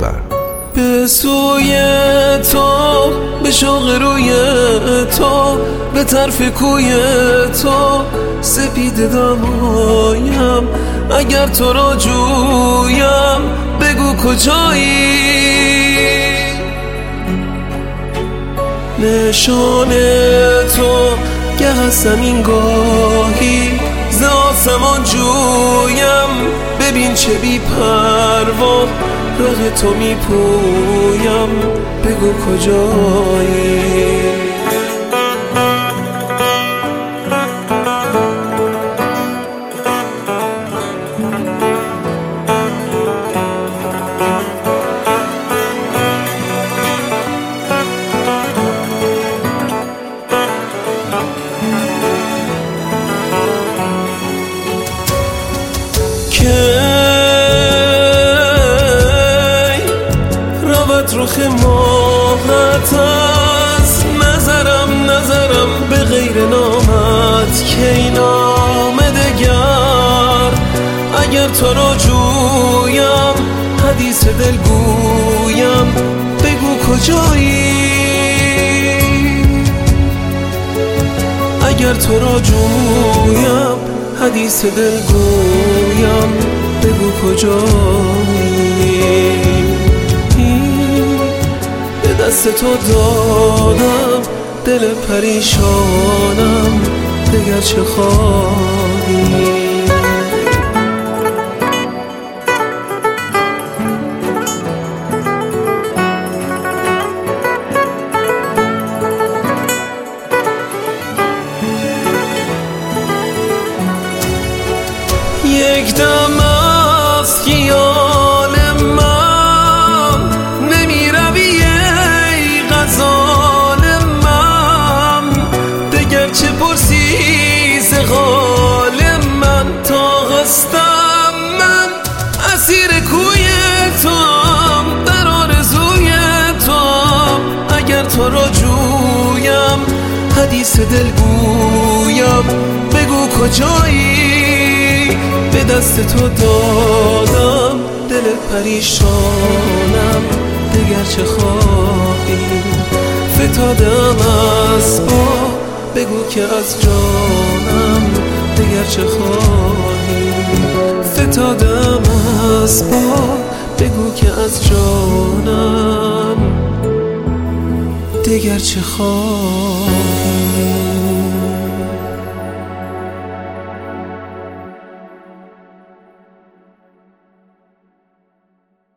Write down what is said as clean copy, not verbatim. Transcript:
کشور. به سوی تو، به شوق روی تو، به طرف کوی تو، سپیده دمایم. اگر تو را جویم بگو کجایی. نشان تو گه از زمین گاهی ز آسمان جویم. ببین چه بی پروا راه تو می پویم. بگو کجایی. رخ ماهت از نظرم به غیر نامت کی نام دگر. اگر تو را جویم حدیث دل گویم. بگو کجایی. اگر تو را جویم حدیث دل گویم. بگو کجایی. دست تو دادم دل پریشانم دگر چه خواهی. یک دم از خیال من نمی روی ای غزال من. دگر چه پرسی ز حال من. تا هستم من اسیر کوی توام در آرزوی توام. اگر تو را جویم حدیث دل گویم. بگو کجایی. به دست تو دادم دل پریشانم دگر چه خواهی. فتادم از پا بگو که از جانم دگر چه خواهی. فتادم از پا بگو که از جانم دگر چه خواهی.